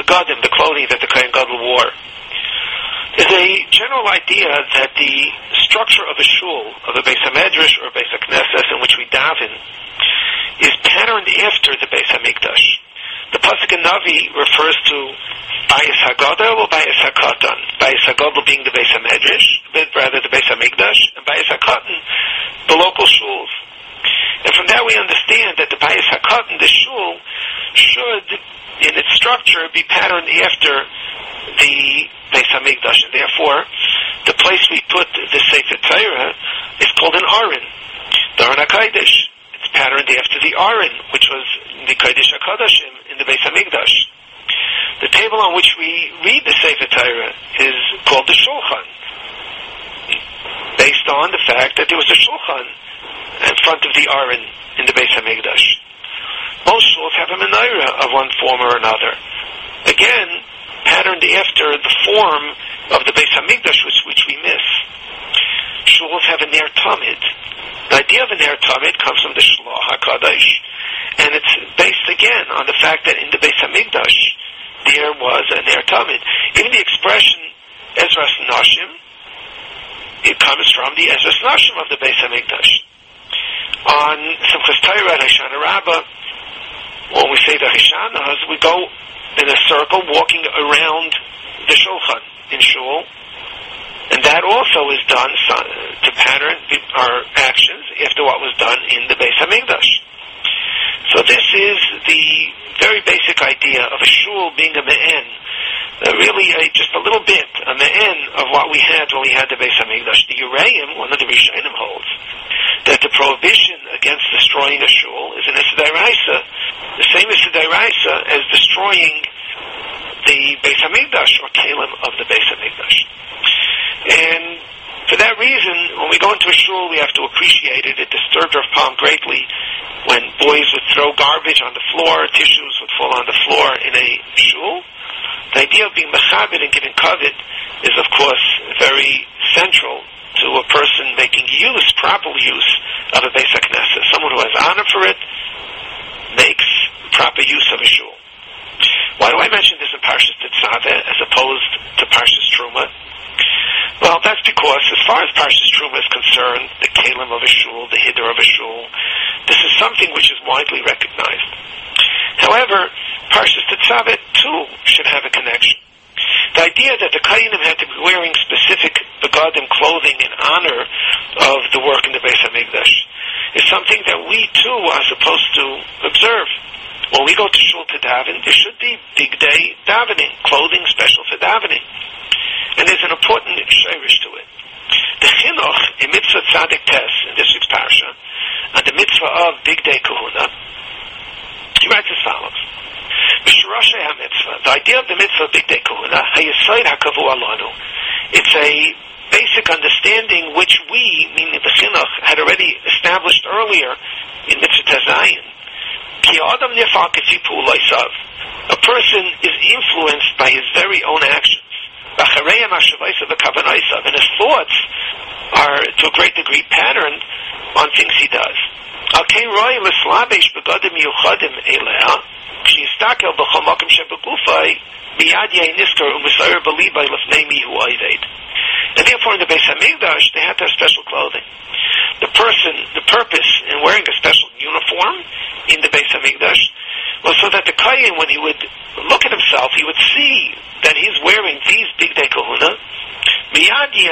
begadim, the clothing that the Kohen Gadol wore. There's a general idea that the structure of a shul, of a Beis HaMedrash or a Beis HaKnesses in which we daven, is patterned after the Beis HaMikdash. The Pasuk in Navi refers to Bayis HaGadol or Bayis HaKatan. Bayis HaGadol being the Beis HaMedrash, rather the Beis HaMikdash, and Bayis HaKatan, the local shuls. And from that we understand that the Bayis HaKatan, the shul, should, in its structure, be patterned after the Beis HaMikdash, and therefore the place we put the Sefer Torah is called an Aron, the Aron HaKodesh. It's patterned after the Aron, which was the Kodesh HaKodashim in the Beis HaMikdash. The table on which we read the Sefer Torah is called the Shulchan, based on the fact that there was a Shulchan in front of the Aron in the Beis HaMikdash. Most shuls have a menorah of one form or another. Again, patterned after the form of the Beis HaMikdash, which we miss. Shuls have a Ner Tamid. The idea of a Ner Tamid comes from the Shloah HaKadosh, and it's based again on the fact that in the Beis HaMikdash there was a Ner Tamid. Even the expression Ezras Nashim, it comes from the Ezras Nashim of the Beis HaMikdash. On Simchas Torah and Hoshana Rabbah, when we say the Hoshanas, we go in a circle walking around the Shulchan in Shul, and that also is done to pattern our actions after what was done in the Beis HaMikdash. So this is the very basic idea of a shul being a me'en, really just a little bit, a me'en of what we had when we had the Beis HaMikdash. The Yereim, one of the Rishonim, holds that the prohibition against destroying a shul is an Issa D'Oraisa, the same Issa D'Oraisa as destroying the Beis HaMikdash or Kalim of the Beis HaMikdash. And for that reason, when we go into a shul, we have to appreciate it. It disturbed Rav Palm greatly when boys would throw garbage on the floor, tissues would fall on the floor in a shul. The idea of being mechabed and giving kavod is, of course, very central to a person making proper use of a Beis HaKnesses. Someone who has honor for it makes proper use of a shul. Why do I mention this in Parshas Tetzaveh as opposed to Parshas Truma? Well, that's because as far as Parshas Truma is concerned, the Kalim of a shul, the Hiddur of a shul, this is something which is widely recognized. However, Parshas Tetzaveh too should have a connection. The idea that the Kohanim had to be wearing specific begadim clothing in honor of the work in the Beis HaMikdash is something that we too are supposed to observe. When we go to shul to daven, there should be big day davening, clothing special for davening. And there's an important shirish to it. The chinuch in mitzvah tzadik tes in this week's parsha, and the mitzvah of big day kahuna, he writes as follows: B'shirashay ha-mitzvah, the idea of the mitzvah of big day kahuna, hayesod hakavu alanu. It's a basic understanding which we, meaning the chinuch, had already established earlier in mitzvah tezayin. Ki adam nifal k'fi pu'ulaisav. A person is influenced by his very own actions. And his thoughts are to a great degree patterned on things he does. And therefore in the Beis HaMikdash they had to have special clothing. The purpose in wearing a special uniform in the Beis HaMikdash was so that the Kohen, when he would look at himself, he would see that he's wearing these big day kahuna. He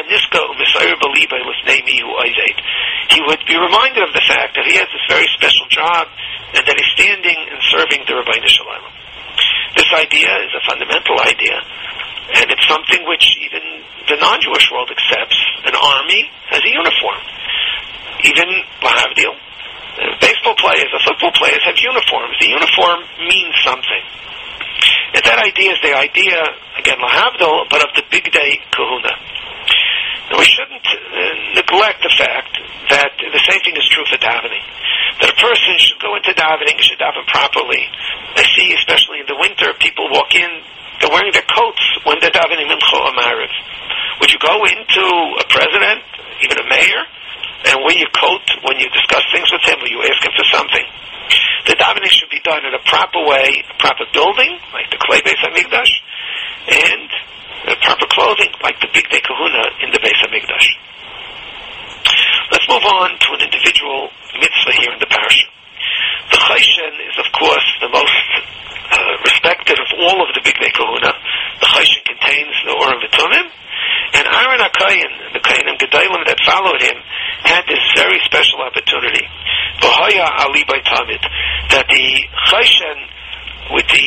would be reminded of the fact that he has this very special job and that he's standing and serving the Rabbeinu Shalom. This idea is a fundamental idea, and it's something which even the non-Jewish world accepts. An army has a uniform. Even lahavdil, baseball players or football players have uniforms. The uniform means something. And that idea is the idea, again, lahavdil, but of the big day kahuna. Now we shouldn't neglect the fact that the same thing is true for davening. That a person should go into davening, should daven properly. I see, especially in the winter, people walk in, they're wearing their coats when they're davening mincha or mariv. Would you go into a president, even a mayor, and wear your coat when you discuss things with him, or you ask him for something? The davening should be done in a proper way, a proper building, like the Klei Beis HaMikdash, and proper clothing, like the Bigdei Kahuna in the Beis HaMikdash. Let's move on to an individual mitzvah here in the parasha. The Chayshen is, of course, the most respected of all of the Bigdei Kahuna. The Chayshen contains the Urim V'Tumim, and Aaron HaKayin, the Kayinim Gedalim that followed him, had this very special opportunity. V'haya Ali Bai Tamid, that the Chayshen, with the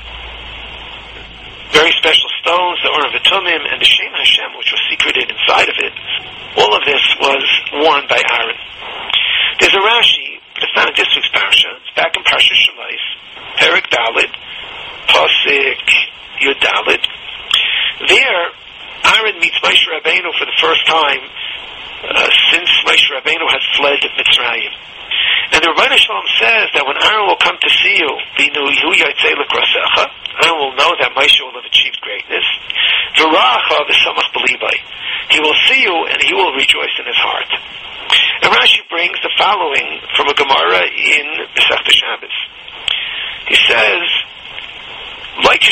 very special stones, the Urim V'Tumim, and the Shem Hashem, which was secreted inside of it, all of this was worn by Aaron. There's a Rashi, but it's not in this week's parasha. It's back in Parsha Shemais, Perek Daled, Pasuk Yud Daled. There, Aaron meets Moshe Rabbeinu for the first time since Moshe Rabbeinu had fled Mitzrayim. And the Rebbeinu Shalom says that when Aaron will come to see you, Aaron will know that Moshe will have achieved greatness. He will see you and he will rejoice in his heart. And Rashi brings the following from a Gemara in Masechta Shabbos. He says, Moshe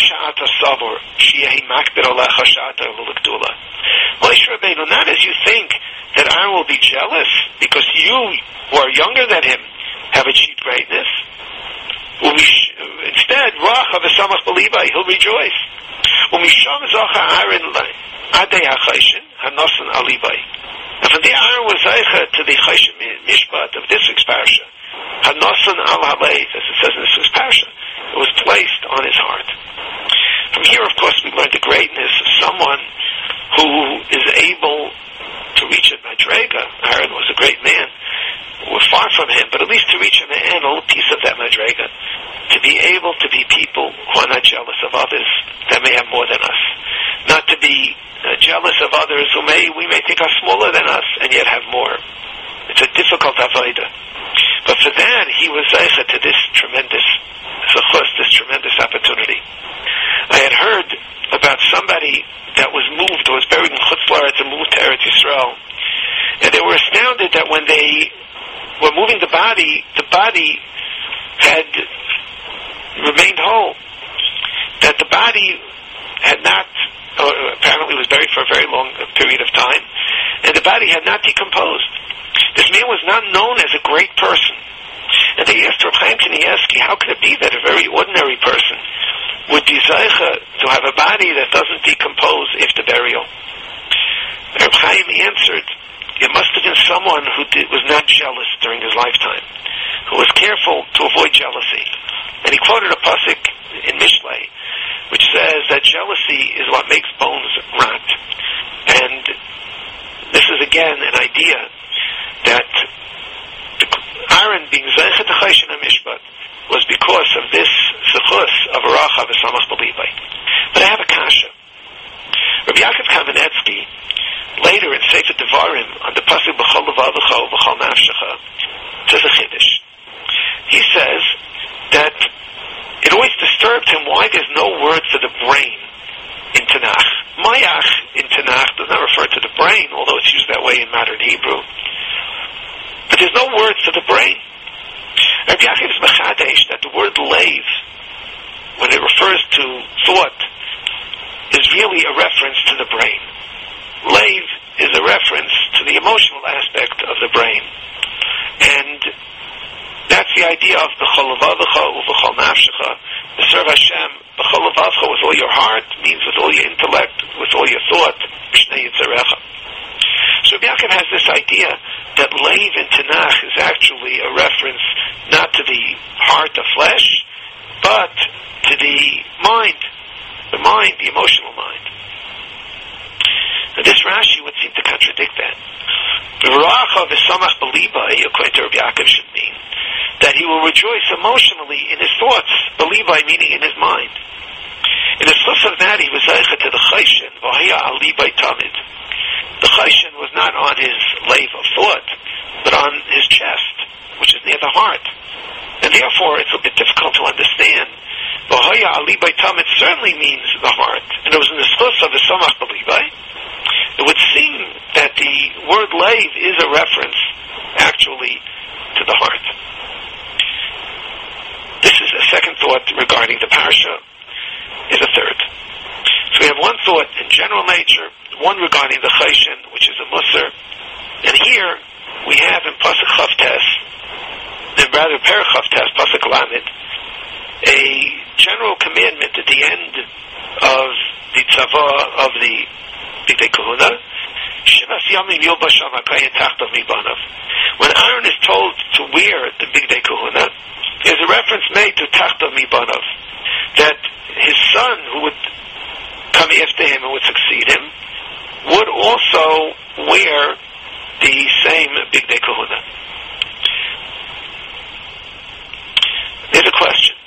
Rabbeinu, not as you think that Aaron will be jealous because you, who are younger than him, have achieved greatness. Instead, he'll rejoice. And from the Aaron was Zeicha to the Chayshen Mishpat of this week's parasha, Hanosan al Halev, as it says in this week's parasha, it was placed on his heart. From here, of course, we learn the greatness of someone who is able to reach a Madrega. Aaron was a great man. We're far from him, but at least to reach a little piece of that Madrega, to be able to be people who are not jealous of others that may have more than us, not to be jealous of others who we may think are smaller than us and yet have more. It's a difficult avodah. But for that, he was zeicha to this tremendous zechus, this tremendous opportunity. I had heard about somebody that was moved, or was buried in Chutz La'aretz and moved to Eretz Yisrael, and they were astounded that when they were moving the body had remained whole, that the body had not, apparently was buried for a very long period of time, and the body had not decomposed. This man was not known as a great person. And they asked Reb Chaim Kanievsky, how could it be that a very ordinary person would be zeicha to have a body that doesn't decompose after burial? Reb Chaim answered, it must have been someone who was not jealous during his lifetime, who was careful to avoid jealousy. And he quoted a pasuk in Mishlei, which says that jealousy is what makes bones rot. And this is again an idea that Aaron being Zeicha to Chayshen HaMishpat was because of this zechus of Aracha v'Samach B'Libay. But I have a kasha. Rabbi Yaakov Kamenetsky, later in Sefer Devarim, on the pasuk B'chol Levavecha U'B'chol Nafshecha, says a chiddush. He says that it always disturbed him why there's no word for the brain in Tanakh. Mayach in Tanakh does not refer to the brain, although it's used that way in modern Hebrew. But there's no word for the brain. Rabbi Yaakov is mechadesh that the word leiv, when it refers to thought, is really a reference to the brain. Leiv is a reference to the emotional aspect of the brain. And that's the idea of b'chol levavecha u'b'chol nafshecha. To serve Hashem, b'chol levavecha, with all your heart, means with all your intellect, with all your thought, b'shnei yitzarecha. So Rabbi Yaakov has this idea that leiv in Tanakh is actually a reference not to the heart, the flesh, but to the mind, the emotional mind. Now this Rashi would seem to contradict that. The Racha v'Samach B'Libay, according to Rabbi Yaakov, should mean that he will rejoice emotionally in his thoughts, B'Libay meaning in his mind. In the source of that, he was zeicha to the Chayshen, v'haya ali by tamid. The Chayshen was not on his lave of thought, but on his chest, which is near the heart. And therefore, it's a bit difficult to understand. V'haya ali by tamid certainly means the heart. And it was in the source of the Samach B'Libay. It would seem that the word lave is a reference, actually, to the heart. This is second thought regarding the parsha is a third. So we have one thought in general nature, one regarding the Chayshin, which is a Musar, and here we have in Pasuk Chavtes, and rather Perek Chavtes, Pasuk Lamed, a general commandment at the end of the tzava of the Bigdei Kahuna. When Aaron is told to wear the Bigdei Kahuna, there's a reference made to Tachtav Mibanav, that his son, who would come after him and would succeed him, would also wear the same Bigdei Kahuna. There's a question.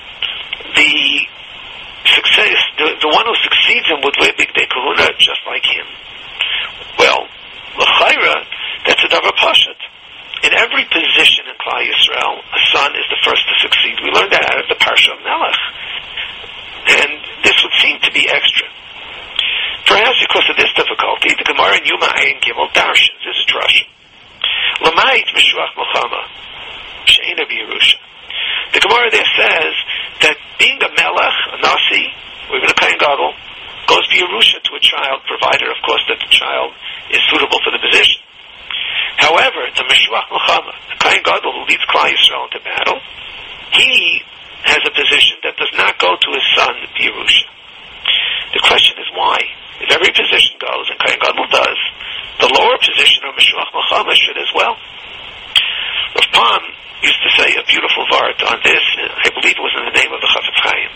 The one who succeeds him would wear Bigdei Kahuna just like him. Well, l'chayra, that's a davar pashat. In every position in Klal Yisrael, a son is the first to succeed. We learned that out of the Parsha of Melech. And this would seem to be extra. Perhaps because of this difficulty, the Gemara in Yuma Ayin Gimel darshans, this is Drush. L'mayit Meshuach Milchama, she'ena b'Yerusha. The Gemara there says that being a Melech, a Nasi, or even a Kohen Gadol, goes b'Yerusha to a child, provided, of course, that the child is suitable for the position. However, the Meshuach Milchama, the Kohen Gadol who leads Klal Yisrael into battle, he has a position that does not go to his son, b'Yerusha. The question is why? If every position goes, and Kohen Gadol does, the lower position of Meshuach Milchama should as well. Rav Pam used to say a beautiful vart on this, I believe it was in the name of the Chafetz Chaim.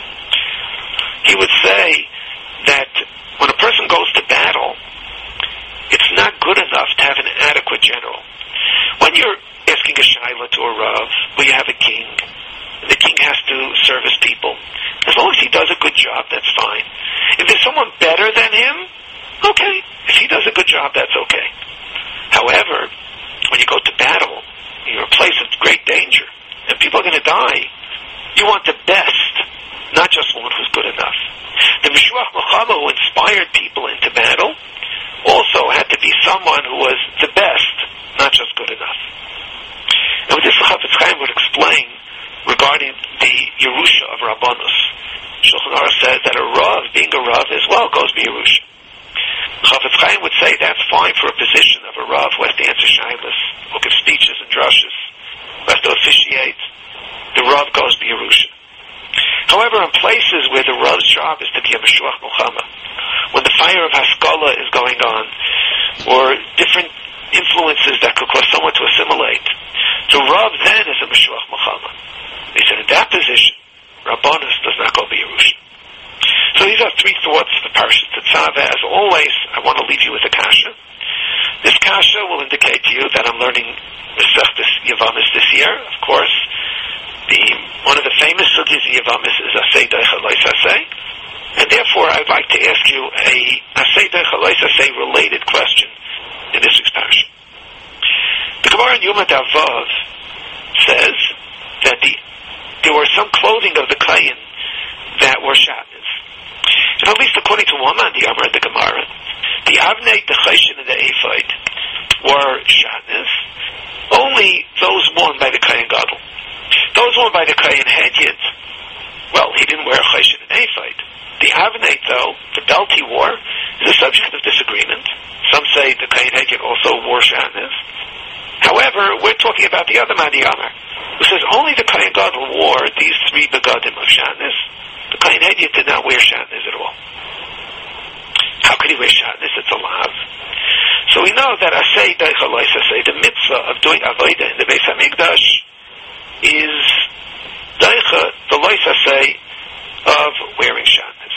He would say that when a person goes to battle, it's not good enough to have an adequate general. When you're asking a shaila to a Rav, where you have a king, the king has to serve his people. As long as he does a good job, that's fine. If there's someone better than him, okay. If he does a good job, that's okay. However, when you go to battle, you're a place of great danger, and people are going to die, you want the best, not just one who's good enough. The Meshuach Milchama who inspired people into battle also had to be someone who was the best, not just good enough. And with this, the Chafetz Chaim would explain regarding the Yerusha of Rabbanus. Shulchan Aruch says that a Rav, being a Rav as well, goes b'Yerusha. Chafetz Chaim would say that's fine for a position of a Rav who has to answer shaylas, who gives speeches and drushes, who has to officiate. The Rav goes b'Yerusha. However, in places where the Rav's job is to be a Meshuach Milchama, when the fire of Haskalah is going on, or different influences that could cause someone to assimilate, the Rav then is a Meshuach Milchama. They said in that position, Rabbanus does not go b'Yerusha. So these are three thoughts of the Parashat Tetzaveh. As always, I want to leave you with a kasha. This kasha will indicate to you that I'm learning Masechtas Yavamis this year. Of course, one of the famous sugyas of Yavamis is Asay Deicha Lois Asay, and therefore I'd like to ask you a Asay Deicha Lois Asay related question in this week's parasha. The Gemara in Yuma Davav says that there were some clothing of the Kayin that were shatnez. And at least according to one man, the Amar and the Gemara, the Avnei, the Chayshin, and the Ephod were shatnez. Only those worn by the Kohen Gadol. Those worn by the Kohen Hedyot, well, he didn't wear a Chayshin and Ephod. The Avnei, though, the belt he wore, is a subject of disagreement. Some say the Kohen Hedyot also wore shatnez. However, we're talking about the other Madi Amar, who says only the Kohen Gadol wore these three begadim of shatnez. The Kohen Hedyot did not wear shatnez at all. How could he wear shatnez? It's a lav. So we know that Asay Deicha Lois Asay, the mitzvah of doing avodah in the Beis Hamikdash, is Deicha, the Lois Asay of wearing shatnez.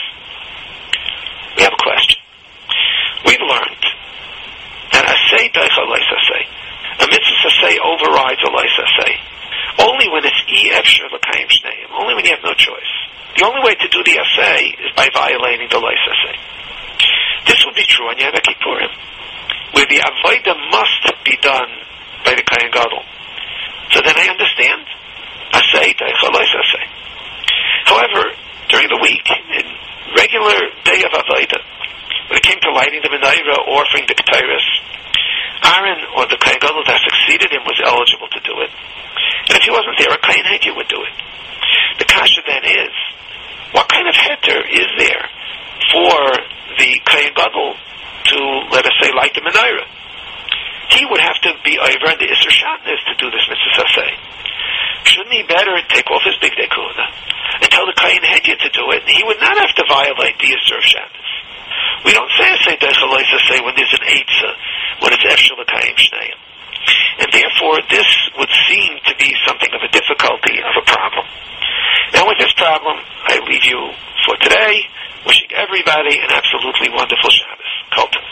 We have a question. We've learned that Asay Deicha Lois Asay, a mitzvah Asay overrides a Lois Asay, only when it's efshar l'kayim shneim, only when you have no choice. The only way to do the Asay is by violating the Lois Asay. This would be true on Yom Kippurim, where the avodah must be done by the Kohen Gadol. So then I understand Asay Deicha Lois Asay. However, during the week, in regular day of avodah, when it came to lighting the menorah or offering the ketores, Aaron or the Kohen Gadol that succeeded him was eligible to do it. And if he wasn't there, a Kohen Hedyot would do it. The kasha then is, what kind of heter is there for the Kohen Gadol to, let us say, light the menorah? He would have to be over the Isser Shatnez to do this mitzvah saseh. Shouldn't he better take off his bigdei kahuna and tell the Kohen Hedya to do it, and he would not have to violate the Isser of Shatnez? We don't say a Seder Chalaisa say when there's an Eitzah, when it's Efshel L'Kayim Shneim. And therefore, this would seem to be something of a difficulty, of a problem. Now, with this problem, I leave you for today, wishing everybody an absolutely wonderful Shabbos. Kol Tov.